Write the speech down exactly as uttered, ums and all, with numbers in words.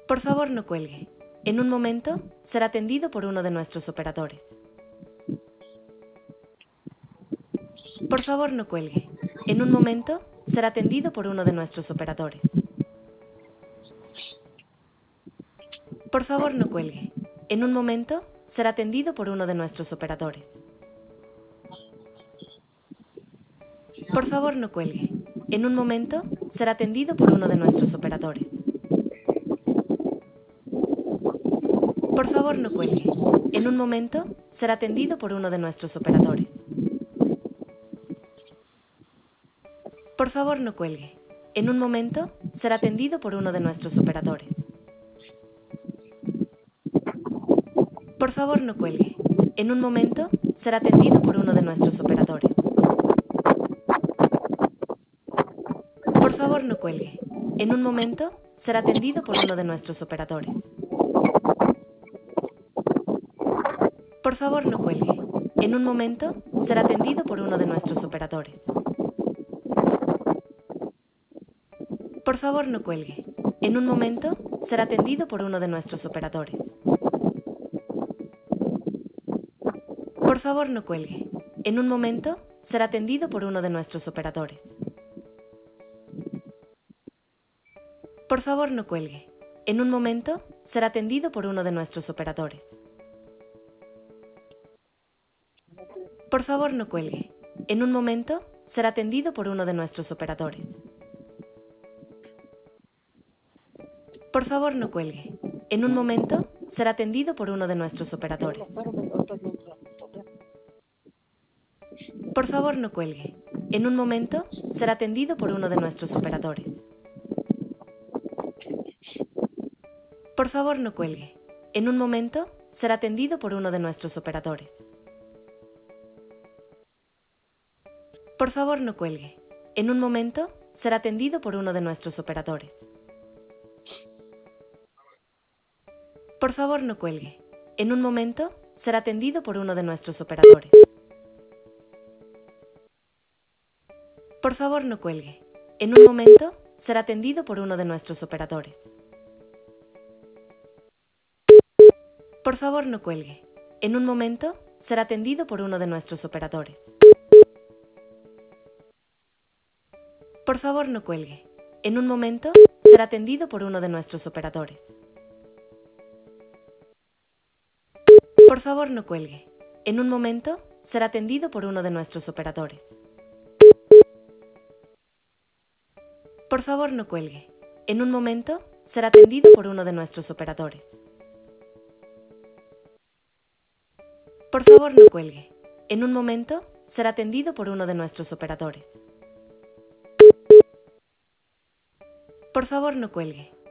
Por favor, no cuelgue. En un momento, será atendido por uno de nuestros operadores. Por favor, no cuelgue. En un momento, será atendido por uno de nuestros operadores. Por favor, no cuelgue. En un momento, será atendido por uno de nuestros operadores. Por favor, no cuelgue. En un momento, será atendido por uno de nuestros operadores. Por favor, no cuelgue. En un momento, será atendido por uno de nuestros operadores. Por favor, no cuelgue. En un momento, será atendido por uno de nuestros operadores. Por favor, no cuelgue. En un momento, será atendido por uno de nuestros operadores. Por favor, no cuelgue. En un momento, será atendido por uno de nuestros operadores. Por favor, no cuelgue. En un momento, será atendido por uno de nuestros operadores. Por favor, no cuelgue. En un momento, será atendido por uno de nuestros operadores. Por favor, no cuelgue. En un momento, será atendido por uno de nuestros operadores. Por favor, no cuelgue. En un momento, será atendido por uno de nuestros operadores. Por favor, no cuelgue. En un momento, será atendido por uno de nuestros operadores. Por favor, no cuelgue. En un momento, será atendido por uno de nuestros operadores. Por favor, no cuelgue. En un momento, será atendido por uno de nuestros operadores. Por favor, no cuelgue. En un momento, será atendido por uno de nuestros operadores. Por favor, no cuelgue. En un momento, será atendido por uno de nuestros operadores. Por favor, no cuelgue. En un momento, será atendido por uno de nuestros operadores. Por favor, no cuelgue. En un momento, será atendido por uno de nuestros operadores. Por favor, no cuelgue. En un momento, será atendido por uno de nuestros operadores. Por favor, no cuelgue. En un momento, será atendido por uno de nuestros operadores. Por favor, no cuelgue. En un momento, será atendido por uno de nuestros operadores. Por favor, no cuelgue. En un momento, será atendido por uno de nuestros operadores. Por favor, no cuelgue. En un momento, será atendido por uno de nuestros operadores. Por favor, no cuelgue.